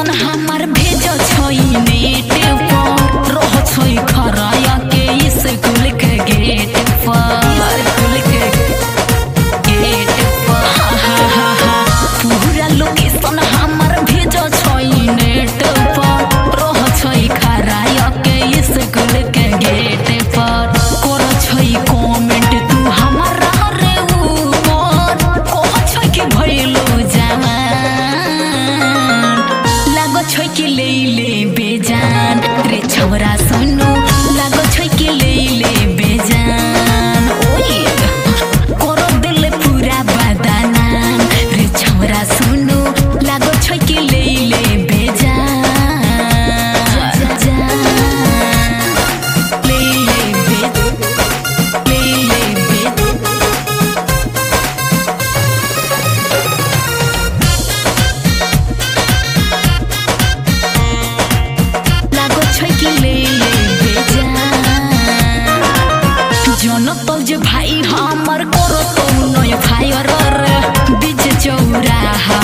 location हमार भेजो छई नेट पर रह छई खराया के स्कूल के गेट पर स्कूल के गेट पर पूरा लोकेशन हमार भेजो छई नेट पर रह छई खराया के स्कूल के गेट पर कर छई कमेंट तू हमारा रे ऊपर कह छई कि भइलो छई के ले बेजान रे छौरा सुनो लागो छई के ले बेजान ओए करो दिल पूरा बदनाम रे छौरा सुनो लागो छई के ले बेजान तो जे भाई हमर करो तो नय फायर बीच चौरा